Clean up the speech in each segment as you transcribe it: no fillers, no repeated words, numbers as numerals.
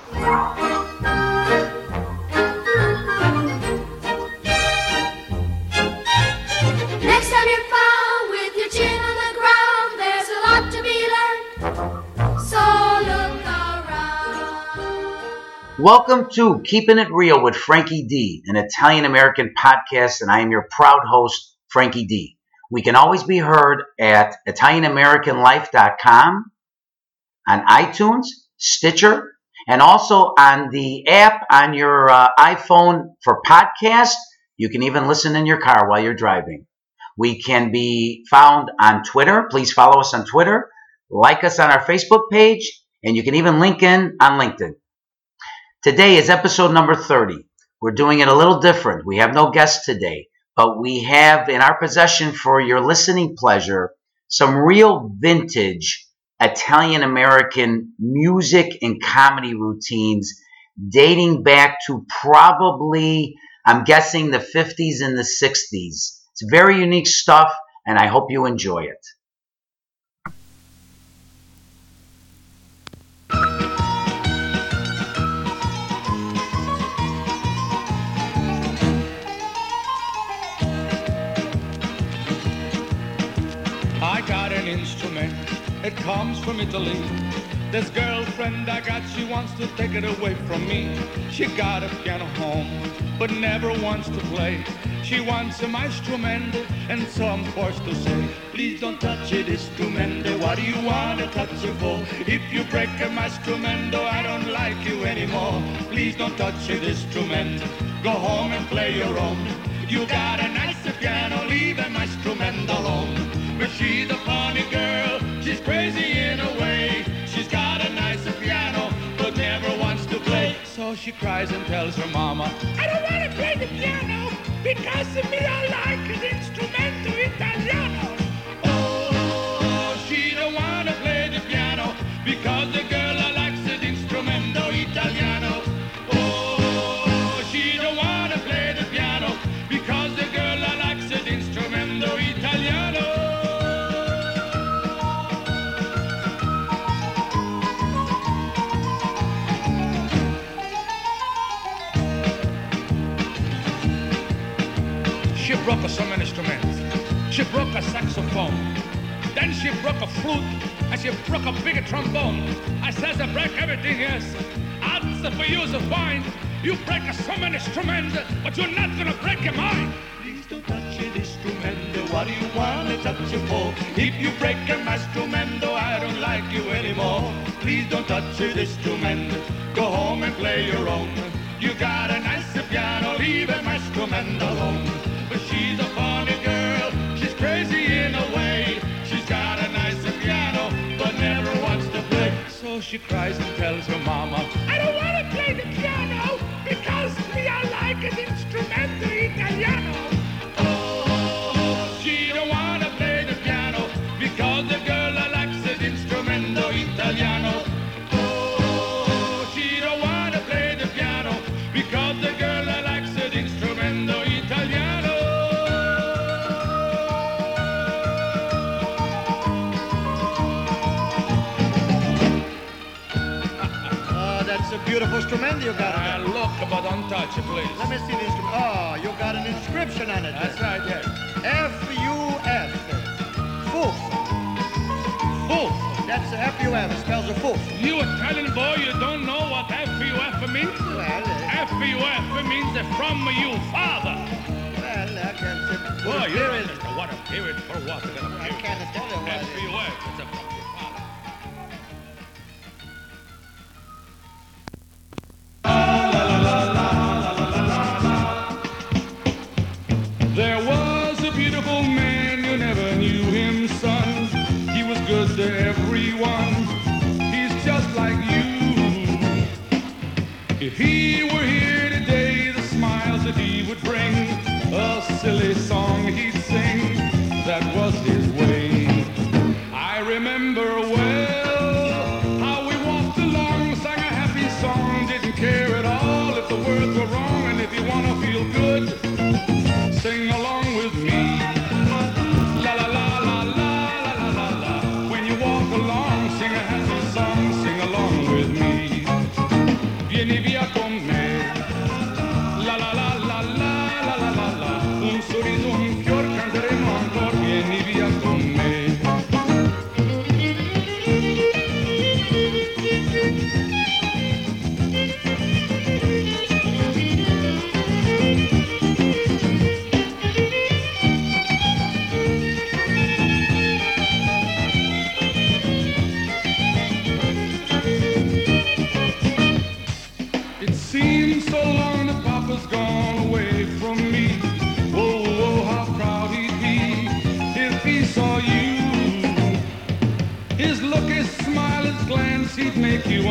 Next time you're found with your chin on the ground, there's a lot to be learned, so look around. Welcome to Keeping It Real with Frankie D, an Italian-American podcast, and I am your proud host, Frankie D. We can always be heard at ItalianAmericanLife.com, on iTunes, Stitcher, and also on the app on your iPhone for podcasts. You can even listen in your car while you're driving. We can be found on Twitter. Please follow us on Twitter. Like us on our Facebook page. And you can even link in on LinkedIn. Today is episode number 30. We're doing it a little different. We have no guests today. But we have in our possession for your listening pleasure some real vintage Italian-American music and comedy routines dating back to probably, I'm guessing, the 50s and the 60s. It's very unique stuff, and I hope you enjoy it. I got an instrument, it comes from Italy. This girlfriend I got, she wants to take it away from me. She got a piano home, but never wants to play. She wants a instrument, and so I'm forced to say, please don't touch it, instrument. What do you want to touch it for? If you break a instrument, I don't like you anymore. Please don't touch it, instrument. Go home and play your own. You got a nice piano, leave a instrument alone. But she's a funny girl, she's crazy in a way. She's got a nice piano, but never wants to play. So she cries and tells her mama, I don't want to play the piano, because to me I like an instrumento italiano. Oh, she don't want to play the piano, because the girl likes an instrumento italiano. Oh, she don't want to play the piano, because the girl likes an instrumento italiano. She broke some instruments. She broke a saxophone. Then she broke a flute, and she broke a big trombone. I says I break everything, yes. Answer for you is fine. You break some instrument, but you're not gonna break your mind. Please don't touch an instrument. What do you want to touch it for? If you break an instrument, I don't like you anymore. Please don't touch an instrument. Go home and play your own. You got a nice piano, leave an instrument alone. But she's a funny girl, she's crazy in a way. She's got a nice piano, but never wants to play. So she cries and tells her mama, I don't want to play the piano, because me I like an instrumento italiano. Oh, she don't want to play the piano, because the girl likes an instrumento italiano. Oh, she don't want to play the piano, because the girl likes an instrumento italiano. That's a beautiful instrument you got. Look, but don't touch it, please. Let me see the instrument. Oh, you got an inscription on it. That's right, yes. F-U-F. Foof. Foof. That's F-U-F. It spells a foof. You Italian boy, you don't know what F-U-F means? Well, F-U-F means from you, father. well, I can't say. Boy, you Here is- don't know what a period for what. I can't tell you what it is. F-U-F, it's a from your father. There was a beautiful man, you never knew him, son. He was good to everyone. He's just like you. If he were here today, the smiles that he would bring, a silly song he'd sing, that was his way. I remember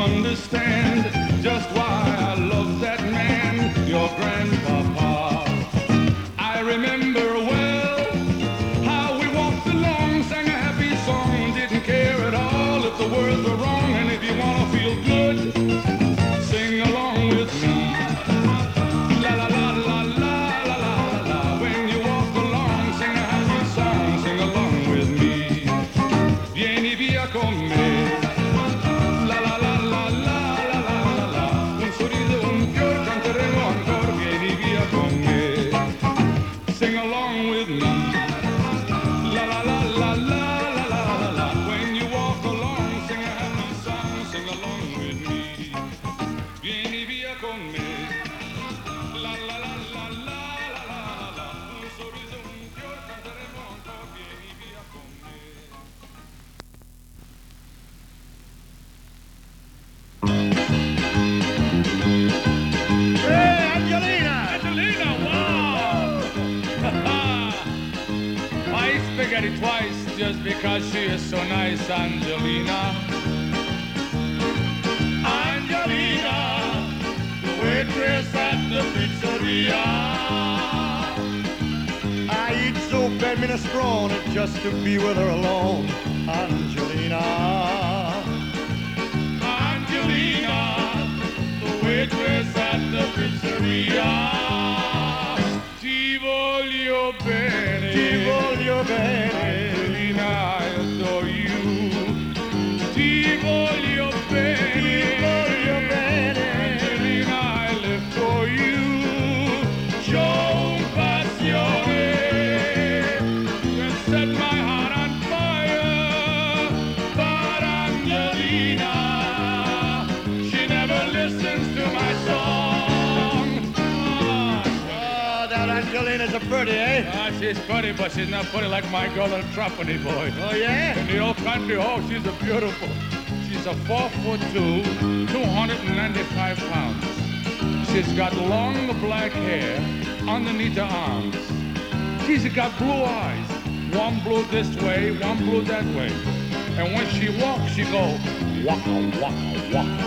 understand just why I love that man, your grandpapa. I remember well how we walked along, sang a happy song, didn't care at all if the words were wrong, and if you wanna feel good, sing along with me. La la la la la la la la. When you walk along, sing a happy song, sing along with me. Vieni via con me. La la la la la la la la la. Un sorriso, un fiore, canteremo ancora. Vieni via con me. Sing along with me. La la la la la la la la la. When you walk along, sing a happy song, sing along with me. Vieni via con me. La la la la la la la la. Un sorriso, un fiore, canteremo ancora. Vieni via con me. Hey, Angelina! Angelina, wow! I eat spaghetti twice just because she is so nice, Angelina. Angelina, the waitress at the pizzeria. I eat soup and minestrone just to be with her alone, Angelina. Angelina, the waitress at the pizzeria. Ti voglio bene. Ti voglio bene. Angelina, I adore you. Ti voglio bene. Ti voglio bene. Angelina, I live for you. C'ho un passione that set my heart on fire. But Angelina, she never listens to my song. Oh, that Angelina's a pretty, eh? She's pretty, but she's not pretty like my girl in Trapani, boy. Oh, yeah? In the old country, oh, she's a beautiful. She's a 4'2", 295 pounds. She's got long black hair underneath her arms. She's got blue eyes. One blue this way, one blue that way. And when she walks, she goes, waka, waka, waka.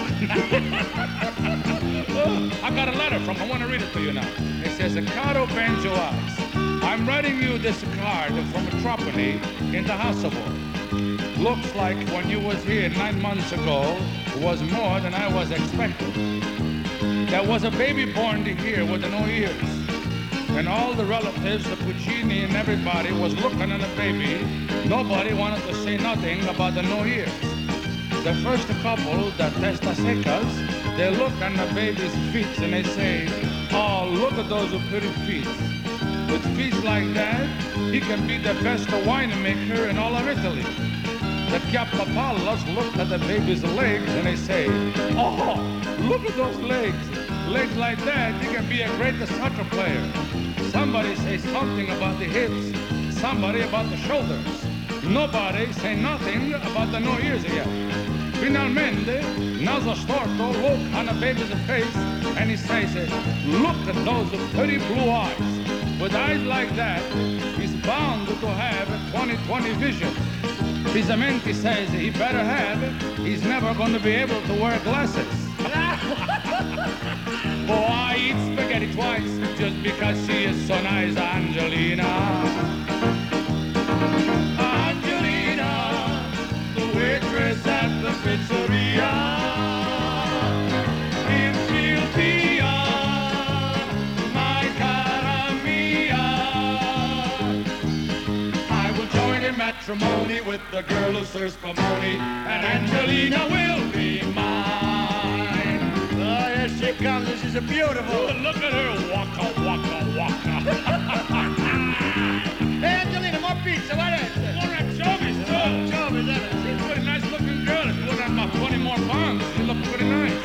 I got a letter from her. I want to read it to you now. It says, Caro Banjoas, I'm writing you this card from Trapani in the Hasselhoff. Looks like when you was here 9 months ago was more than I was expecting. There was a baby born here with no ears. And all the relatives, the Puccini and everybody was looking at the baby. Nobody wanted to say nothing about the no ears. The first couple, the Testasecas, they look at the baby's feet and they say, oh, look at those pretty feet. With feet like that, he can be the best winemaker in all of Italy. The Chiappapalas look at the baby's legs and they say, oh, look at those legs. Legs like that, he can be a great soccer player. Somebody say something about the hips, somebody about the shoulders. Nobody say nothing about the no ears yet. Finalmente, naso storto look on the baby's face and he says, look at those pretty blue eyes. With eyes like that, he's bound to have a 20/20 vision. Pizzamenti says he better have, he's never going to be able to wear glasses. Oh, I eat spaghetti twice just because she is so nice, Angelina. Angelina, the waitress at the pizzeria. If she'll be my cara mia, I will join in matrimony with the girl who serves pomoni, and Angelina will be mine. Oh, here she comes, and she's a beautiful. Oh, look at her, waka, waka, waka. Hey, Angelina, more pizza, what is it? More anchovies, too. Anchovies, isn't it? She's a pretty nice looking girl. If you would have my 20 more pounds, you look pretty nice.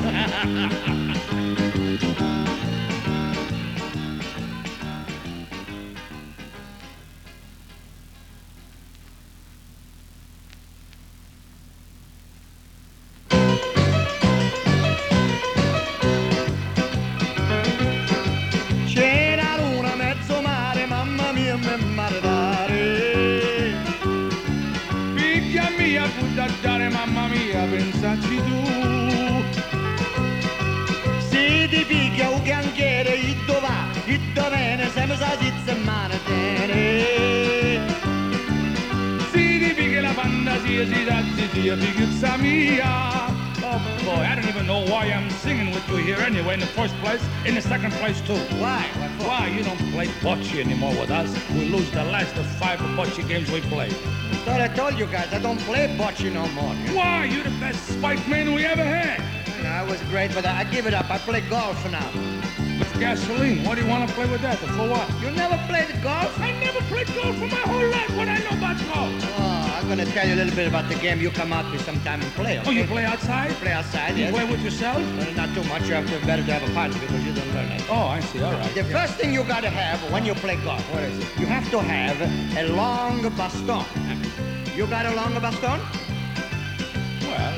C'era luna mezzo mare, mamma mia, me maritare. Figlia mia, puoi dare, mamma mia, pensaci tu. Vedi picchia o chianchiere, i dov'è, i dov'è, sempre sa zizza mano bene. Si ripiglia la fantasia, si razzizia, picchizza mia. Oh boy, I don't even know why I'm singing with you here anyway in the first place, in the second place too. Why? What for? Why you don't play bocce anymore with us? We lose the last of 5 bocce games we played. Thought I told you guys, I don't play bocce no more. Why? You're the best spike man we ever had. I was great, but I give it up. I play golf now. It's gasoline. What do you want to play with that? For what? You never played golf? I never played golf for my whole life. What I know about golf? Oh, I'm gonna tell you a little bit about the game. You come out with sometime and play, okay? Oh, you play outside? Play outside, You yes. play with yourself? Not too much. You have to better to have a partner because you don't learn that. Oh, I see. All right. The first thing you gotta have when you play golf, What is it? you have to have a long baston. You got a long baston? Well,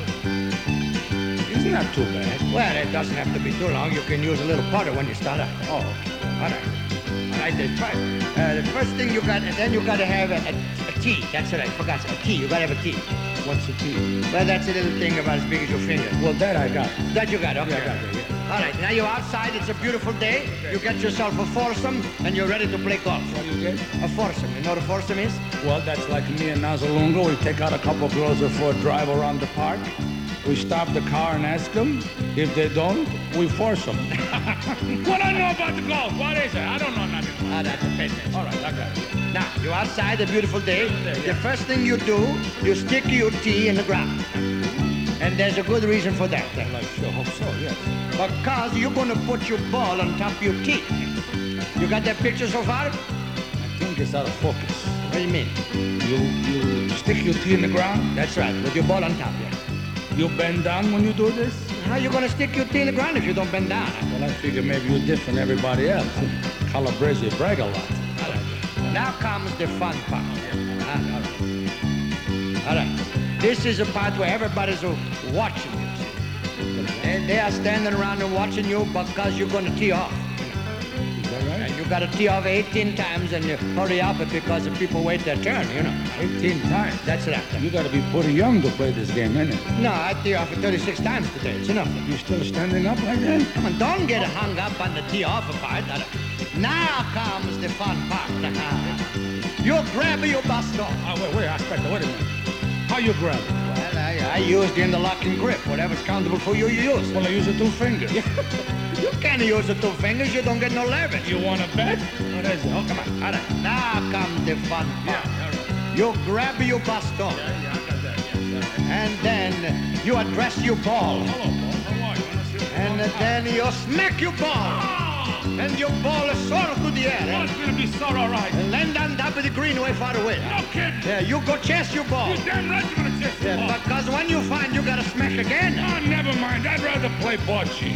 it's not too bad. Well, it doesn't have to be too long. You can use a little putter when you start out. Oh, okay. All right. All right, the first thing you got, and then you gotta have a tee. That's what I forgot. A tee. You gotta have a tee. What's the key? Well, that's a little thing about as big as your finger. Well, that I got. That you got, okay. Yeah, I got that, yeah. All right, now you're outside. It's a beautiful day. You get yourself a foursome, and you're ready to play golf. What do you get? A foursome. You know what a foursome is? Well, that's like me and Nazalunga. We take out a couple of girls for a drive around the park. We stop the car and ask them. If they don't, we force them. What I know about the golf? What is it? I don't know nothing. That's a business. All right, I got it. Now, you're outside, a beautiful day. Yeah. The first thing you do, you stick your tee in the ground. And there's a good reason for that. Well, I sure hope so, yes. Because you're going to put your ball on top of your tee. You got that picture so far? I think it's out of focus. What do you mean? You stick your tee in the ground. That's right, with your ball on top, yeah. You bend down when you do this. How you going to stick your tee in the ground if you don't bend down? Well, I figure maybe you're different than everybody else. Calabrese brag a lot. Now comes the fun part. All right. This is a part where everybody's watching you. They are standing around and watching you because you're going to tee off. Is that right? And you got to tee off 18 times and you hurry up because the people wait their turn, you know. 18 times. That's right. You got to be pretty young to play this game, innit? No, I tee off 36 times today. It's enough. You still standing up like that? Come on, don't get hung up on the tee off part. Now comes the fun part. You grab your baston. Oh, wait, Inspector, wait a minute. How you grab it? Well, I used in the lock and grip. Whatever's countable for you, you use. Well, I use the 2 fingers. You can't use the 2 fingers. You don't get no leverage. You want to bet? What is it? Oh, come on. All right. Now comes the fun part. all right. You grab your baston. Yeah, I got that. Yes, And then you address your ball. Hello, Paul. How are you? Wanna see the And ball? then you smack your ball. Ah! And your ball is soaring through the air. Oh, it's gonna be so all right. And land on top of the green way far away. No kidding. Yeah, you go chase your ball. You damn right you're gonna chase the Yeah, ball. because when you find you gotta smack again. Oh, never mind. I'd rather play bocce.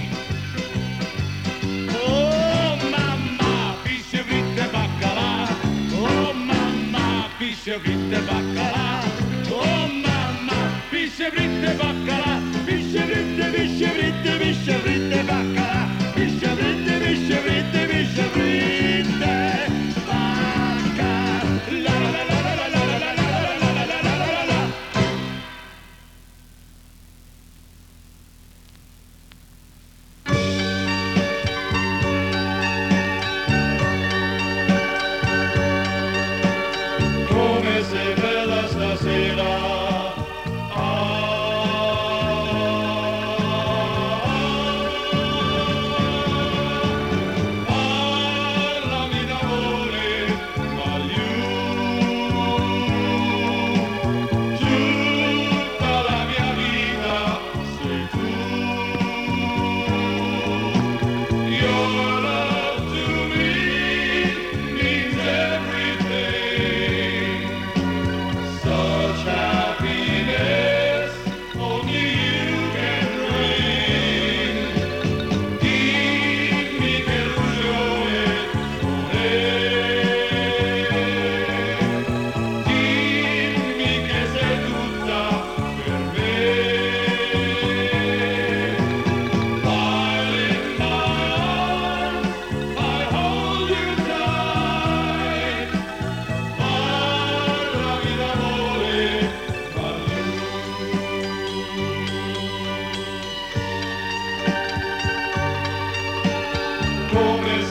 Oh, Mamma, pisce fritte baccalà. Oh, mamma, pisce fritte baccalà. Oh, mamma, pisce fritte baccalà. Pisce fritte, pisce fritte, pisce fritte baccalà. Pisce fritte, pisce fritte, pisce fritte baccalà. La la la la la la la la la la la la la la. come sei bella stasera.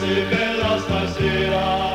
bella stasera.